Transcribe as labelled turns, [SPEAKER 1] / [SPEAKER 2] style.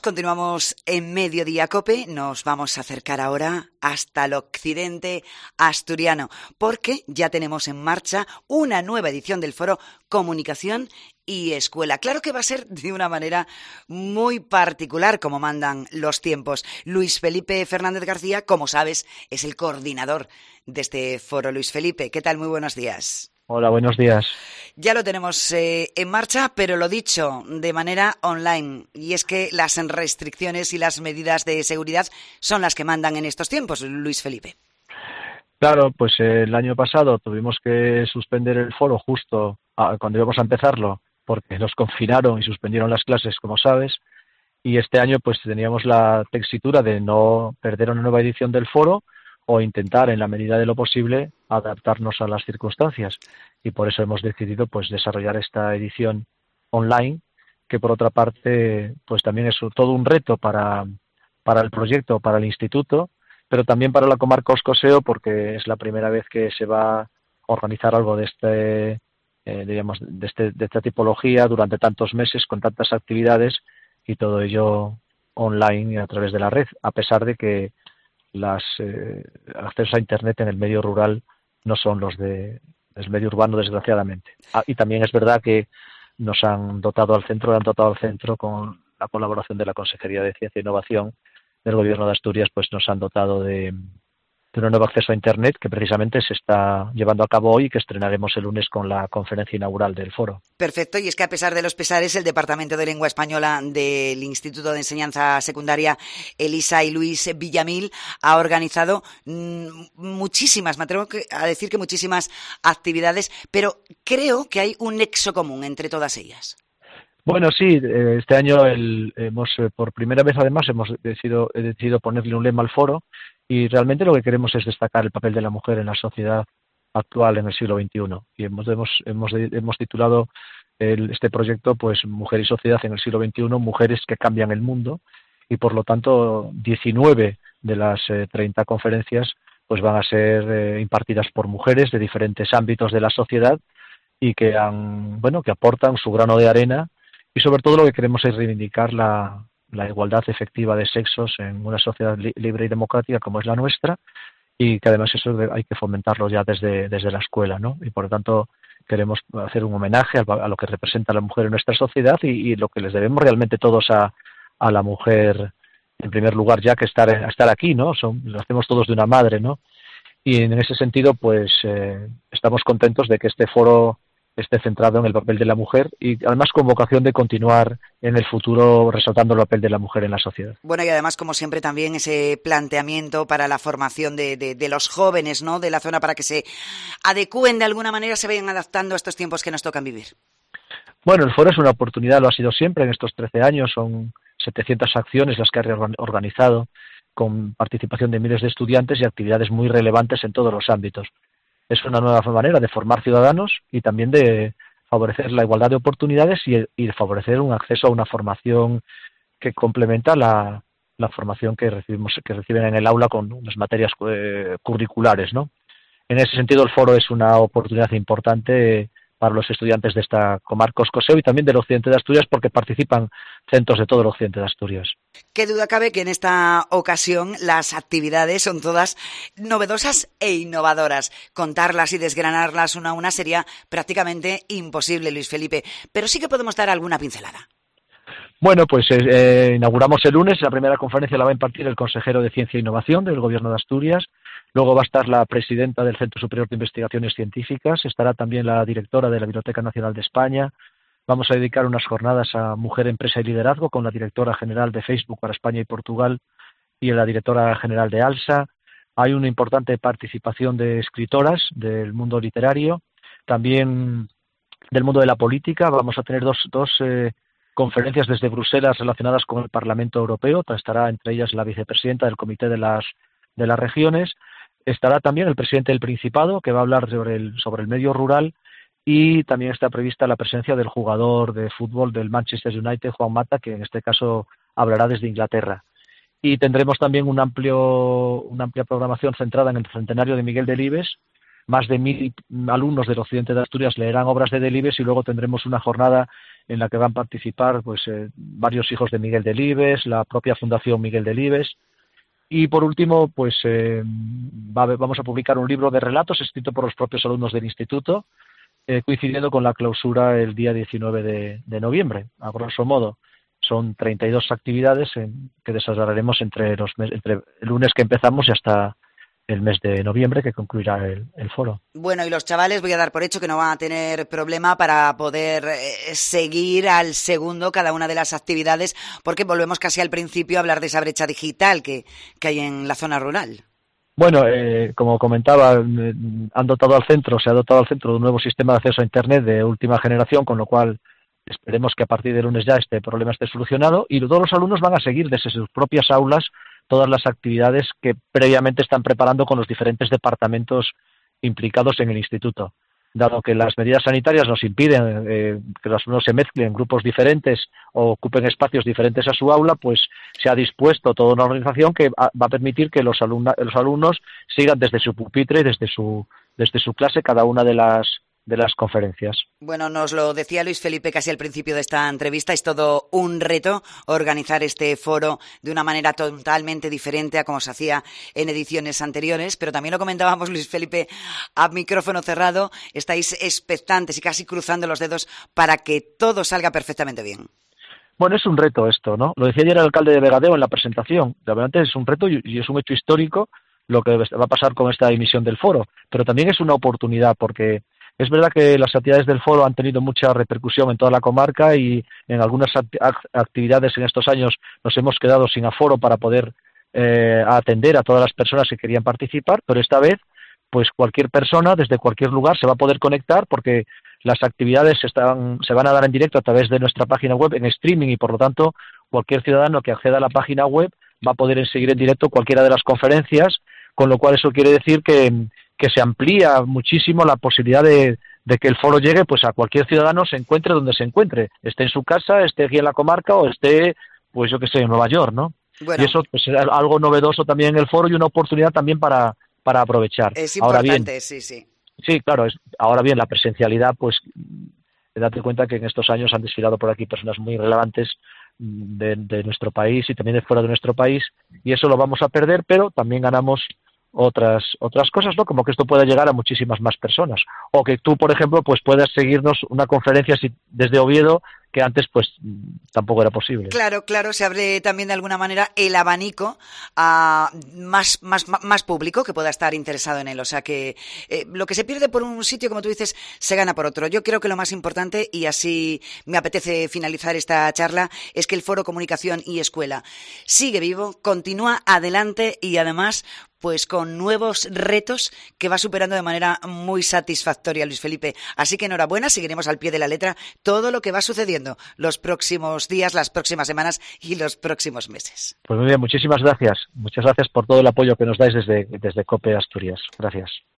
[SPEAKER 1] Continuamos en Mediodía Cope, nos vamos a acercar ahora hasta el occidente asturiano, porque ya tenemos en marcha una nueva edición del foro Comunicación y Escuela. Claro que va a ser de una manera muy particular, como mandan los tiempos. Luis Felipe Fernández García, como sabes, es el coordinador de este foro. Luis Felipe, ¿qué tal? Muy buenos días.
[SPEAKER 2] Hola, buenos días.
[SPEAKER 1] Ya lo tenemos en marcha, pero lo dicho, de manera online. Y es que las restricciones y las medidas de seguridad son las que mandan en estos tiempos, Luis Felipe.
[SPEAKER 2] Claro, pues el año pasado tuvimos que suspender el foro justo cuando íbamos a empezarlo, porque nos confinaron y suspendieron las clases, como sabes. Y este año pues teníamos la tesitura de no perder una nueva edición del foro o intentar, en la medida de lo posible, adaptarnos a las circunstancias. Y por eso hemos decidido pues desarrollar esta edición online, que por otra parte pues también es todo un reto para el proyecto, para el instituto, pero también para la comarca Oscoseo, porque es la primera vez que se va a organizar algo de de esta tipología durante tantos meses, con tantas actividades, y todo ello online y a través de la red, a pesar de que las accesos a Internet en el medio rural no son los del medio urbano, desgraciadamente. Y también es verdad que nos han dotado al centro con la colaboración de la Consejería de Ciencia e Innovación del Gobierno de Asturias, pues nos han dotado de un nuevo acceso a Internet que precisamente se está llevando a cabo hoy y que estrenaremos el lunes con la conferencia inaugural del foro.
[SPEAKER 1] Perfecto, y es que a pesar de los pesares, el Departamento de Lengua Española del Instituto de Enseñanza Secundaria Elisa y Luis Villamil ha organizado muchísimas, me atrevo a decir que muchísimas actividades, pero creo que hay un nexo común entre todas ellas.
[SPEAKER 2] Bueno, sí, este año por primera vez además he decidido ponerle un lema al foro, y realmente lo que queremos es destacar el papel de la mujer en la sociedad actual en el siglo XXI. Y hemos titulado este proyecto pues Mujer y Sociedad en el siglo XXI, mujeres que cambian el mundo, y por lo tanto 19 de las 30 conferencias pues van a ser impartidas por mujeres de diferentes ámbitos de la sociedad y que aportan su grano de arena. Y sobre todo lo que queremos es reivindicar la igualdad efectiva de sexos en una sociedad libre y democrática como es la nuestra, y que además eso hay que fomentarlo ya desde la escuela, ¿no? Y por lo tanto queremos hacer un homenaje a lo que representa la mujer en nuestra sociedad y lo que les debemos realmente todos a la mujer, en primer lugar, ya que estar aquí, ¿no? Lo hacemos todos de una madre, ¿no? Y en ese sentido, pues estamos contentos de que este foro esté centrado en el papel de la mujer y además con vocación de continuar en el futuro resaltando el papel de la mujer en la sociedad.
[SPEAKER 1] Bueno, y además, como siempre, también ese planteamiento para la formación de los jóvenes, ¿no?, de la zona, para que se adecúen de alguna manera, se vayan adaptando a estos tiempos que nos tocan vivir.
[SPEAKER 2] Bueno, el foro es una oportunidad, lo ha sido siempre en estos 13 años, son 700 acciones las que ha organizado, con participación de miles de estudiantes y actividades muy relevantes en todos los ámbitos. Es una nueva manera de formar ciudadanos y también de favorecer la igualdad de oportunidades y de favorecer un acceso a una formación que complementa la formación que reciben en el aula con unas materias curriculares, ¿no? En ese sentido, el foro es una oportunidad importante para los estudiantes de esta comarca Oscoseo y también del occidente de Asturias, porque participan centros de todo el occidente de Asturias.
[SPEAKER 1] Qué duda cabe que en esta ocasión las actividades son todas novedosas e innovadoras. Contarlas y desgranarlas una a una sería prácticamente imposible, Luis Felipe, pero sí que podemos dar alguna pincelada.
[SPEAKER 2] Bueno, pues inauguramos el lunes. La primera conferencia la va a impartir el consejero de Ciencia e Innovación del Gobierno de Asturias. Luego va a estar la presidenta del Centro Superior de Investigaciones Científicas. Estará también la directora de la Biblioteca Nacional de España. Vamos a dedicar unas jornadas a Mujer, Empresa y Liderazgo con la directora general de Facebook para España y Portugal y la directora general de ALSA. Hay una importante participación de escritoras del mundo literario, también del mundo de la política. Vamos a tener dos conferencias desde Bruselas relacionadas con el Parlamento Europeo. Estará entre ellas la vicepresidenta del Comité de las Regiones. Estará también el presidente del Principado, que va a hablar sobre el medio rural, y también está prevista la presencia del jugador de fútbol del Manchester United, Juan Mata, que en este caso hablará desde Inglaterra. Y tendremos también una amplia programación centrada en el centenario de Miguel Delibes, más de 1.000 alumnos del occidente de Asturias leerán obras de Delibes y luego tendremos una jornada en la que van a participar pues varios hijos de Miguel Delibes, la propia Fundación Miguel Delibes. Y por último, pues vamos a publicar un libro de relatos escrito por los propios alumnos del instituto, coincidiendo con la clausura el día 19 de noviembre, a grosso modo. Son 32 actividades que desarrollaremos entre el lunes que empezamos y hasta el mes de noviembre, que concluirá el foro.
[SPEAKER 1] Bueno, y los chavales voy a dar por hecho que no van a tener problema para poder seguir al segundo cada una de las actividades, porque volvemos casi al principio a hablar de esa brecha digital que hay en la zona rural.
[SPEAKER 2] Bueno, como comentaba, se ha dotado al centro de un nuevo sistema de acceso a Internet de última generación, con lo cual esperemos que a partir del lunes ya este problema esté solucionado y todos los alumnos van a seguir desde sus propias aulas todas las actividades que previamente están preparando con los diferentes departamentos implicados en el instituto. Dado que las medidas sanitarias nos impiden que los alumnos se mezclen en grupos diferentes o ocupen espacios diferentes a su aula, pues se ha dispuesto toda una organización que va a permitir que los alumnos sigan desde su pupitre y desde su clase cada una de las conferencias.
[SPEAKER 1] Bueno, nos lo decía Luis Felipe casi al principio de esta entrevista, es todo un reto organizar este foro de una manera totalmente diferente a como se hacía en ediciones anteriores, pero también lo comentábamos, Luis Felipe, a micrófono cerrado, estáis expectantes y casi cruzando los dedos para que todo salga perfectamente bien.
[SPEAKER 2] Bueno, es un reto esto, ¿no? Lo decía ayer el alcalde de Vegadeo en la presentación, realmente es un reto y es un hecho histórico lo que va a pasar con esta emisión del foro, pero también es una oportunidad porque es verdad que las actividades del foro han tenido mucha repercusión en toda la comarca y en algunas actividades en estos años nos hemos quedado sin aforo para poder atender a todas las personas que querían participar, pero esta vez pues cualquier persona desde cualquier lugar se va a poder conectar porque las actividades se van a dar en directo a través de nuestra página web en streaming y por lo tanto cualquier ciudadano que acceda a la página web va a poder seguir en directo cualquiera de las conferencias, con lo cual eso quiere decir que se amplía muchísimo la posibilidad de que el foro llegue pues a cualquier ciudadano, se encuentre donde se encuentre, esté en su casa, esté aquí en la comarca o esté, pues yo que sé, en Nueva York, ¿no? Bueno, y eso pues es algo novedoso también en el foro y una oportunidad también para aprovechar.
[SPEAKER 1] Es importante, ahora bien, sí.
[SPEAKER 2] Sí, claro, ahora bien, la presencialidad, pues date cuenta que en estos años han desfilado por aquí personas muy relevantes de nuestro país y también de fuera de nuestro país y eso lo vamos a perder, pero también ganamos otras cosas, ¿no? Como que esto pueda llegar a muchísimas más personas o que tú, por ejemplo, pues puedas seguirnos una conferencia desde Oviedo que antes pues tampoco era posible.
[SPEAKER 1] Claro, se abre también de alguna manera el abanico a más público que pueda estar interesado en él, o sea que lo que se pierde por un sitio, como tú dices, se gana por otro. Yo creo que lo más importante, y así me apetece finalizar esta charla, es que el Foro Comunicación y Escuela sigue vivo, continúa adelante y además pues con nuevos retos que va superando de manera muy satisfactoria, Luis Felipe. Así que enhorabuena, seguiremos al pie de la letra todo lo que va sucediendo los próximos días, las próximas semanas y los próximos meses.
[SPEAKER 2] Pues muy bien, muchísimas gracias. Muchas gracias por todo el apoyo que nos dais desde COPE Asturias. Gracias.